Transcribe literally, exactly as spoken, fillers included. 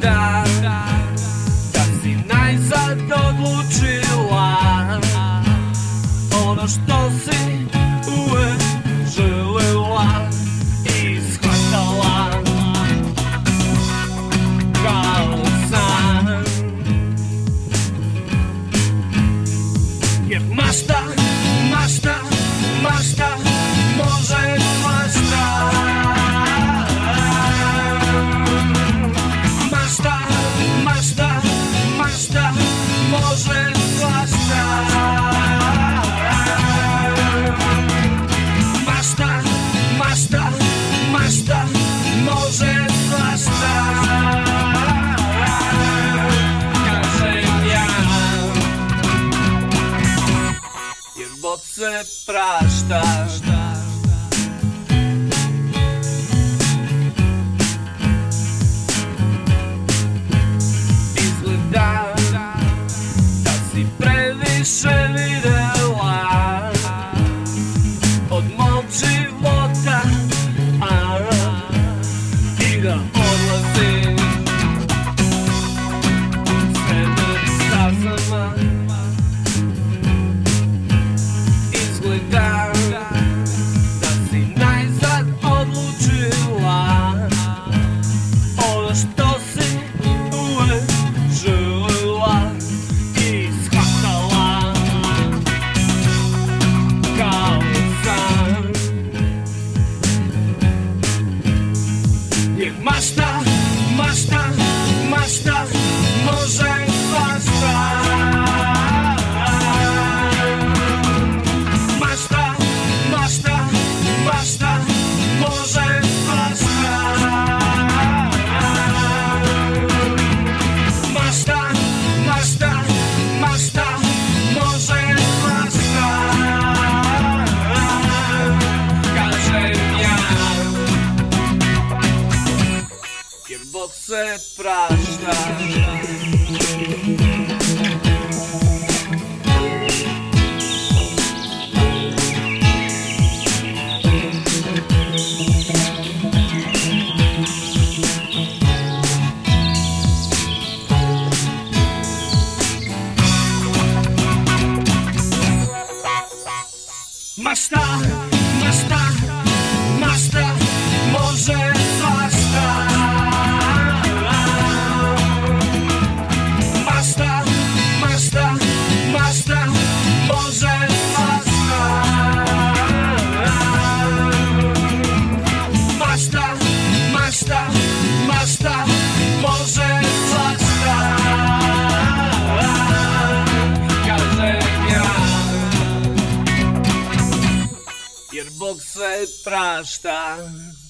Izgleda da si najzad odlučila ono što si uvek želela i shvatala kao san. Jer mašta, mašta, mašta može svašta. Mašta, mašta, mašta može svašta. Mašta, mašta, mašta može svašta. Kažem ja, jer Bog se prašta. Izgleda da si previše videla od mog života, a i da odlazim sebe stazama. Izgleda da si najzad odlučila ono što si uvek želela i shvatala kao san. Jer mašta, mašta, mašta može svašta. Mašta, mašta, mašta može svašta. Mašta, mašta, mašta može svašta. Kažem ja, jer Bog se prašta. Mašta, mašta, mašta može svašta. Mašta, mašta, mašta može svašta. Mašta, mašta, mašta može svašta. Kažem ja, jer Bog sve prašta.